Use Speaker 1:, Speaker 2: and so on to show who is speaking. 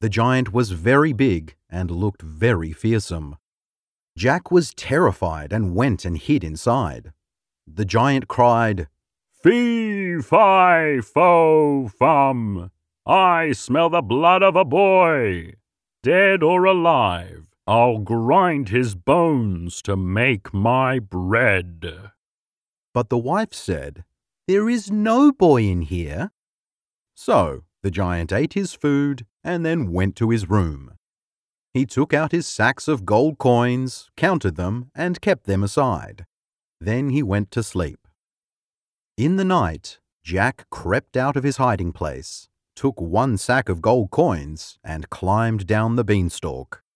Speaker 1: The giant was very big and looked very fearsome. Jack was terrified and went and hid inside. The giant cried,
Speaker 2: "Fee, fi, fo, fum! I smell the blood of a boy! Dead or alive, I'll grind his bones to make my bread."
Speaker 1: But the wife said, "There is no boy in here." So the giant ate his food and then went to his room. He took out his sacks of gold coins, counted them, and kept them aside. Then he went to sleep. In the night, Jack crept out of his hiding place, took one sack of gold coins, and climbed down the beanstalk.